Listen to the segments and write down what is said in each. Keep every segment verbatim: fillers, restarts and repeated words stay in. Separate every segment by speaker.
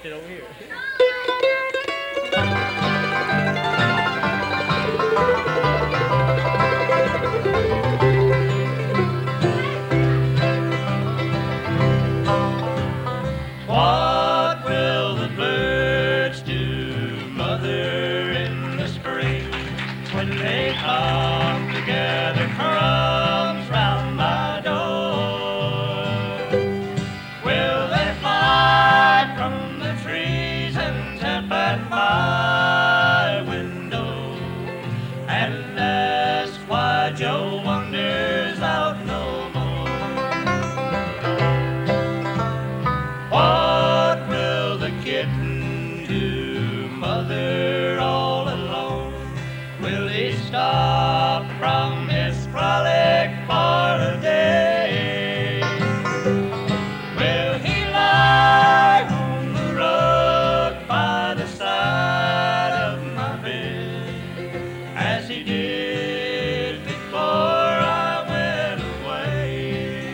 Speaker 1: pushed it over here.
Speaker 2: What will the birds do, Mother, in the spring when they come to gather crumbs round my door? Will they fly from the trees and tap at my window and ask why Joe wanders out no more? What will the kitten do, Mother, all alone? Will he stop from his frolic for a day? Will he lie on the rug by the side of my bed as he did before I went away?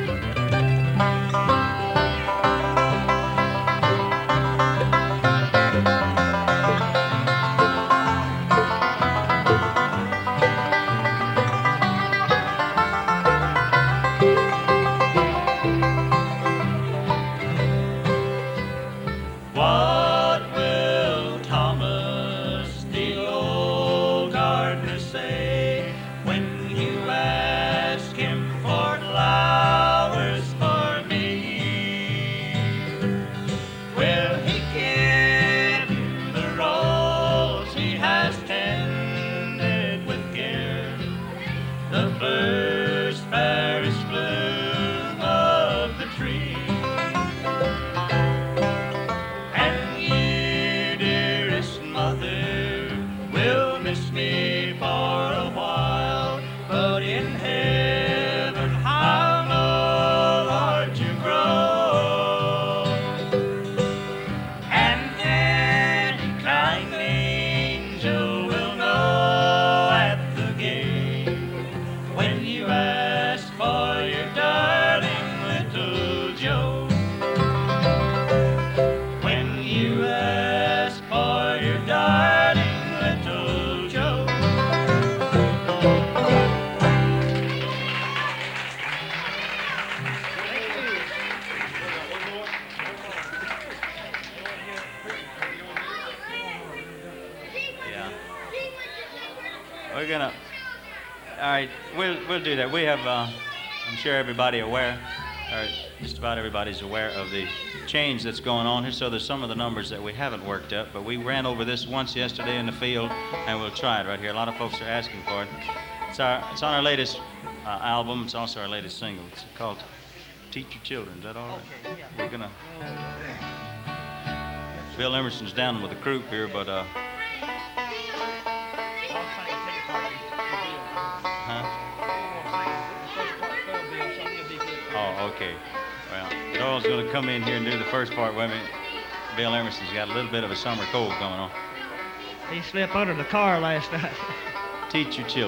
Speaker 2: What will Thomas, the old gardener, say when you ask him for flowers for me? Will he give you the rose he has tended with care, the first fairest bloom of the tree? And you, dearest Mother, will miss me for a while, but in heaven how no Lord you grow. And any kind angel will know at the gate when you ask for your darling little Joe. When you ask for your darling little Joe. Yeah. We're gonna. All right, we'll we'll do that. We have. Uh, I'm sure everybody aware, or just about everybody's aware of the change that's going on here. So there's some of the numbers that we haven't worked up, but we ran over this once yesterday in the field, and we'll try it right here. A lot of folks are asking for it. It's our it's on our latest uh, album. It's also our latest single. It's called "Teach Your Children." Is that all right?
Speaker 1: Okay, yeah.
Speaker 2: We're gonna. Bill Emerson's down with the group here, but uh. Huh? Oh, okay. Well, Doyle's going to come in here and do the first part with me. Bill Emerson's got a little bit of a summer cold going on.
Speaker 1: He slept under the car last night.
Speaker 2: Teach your children.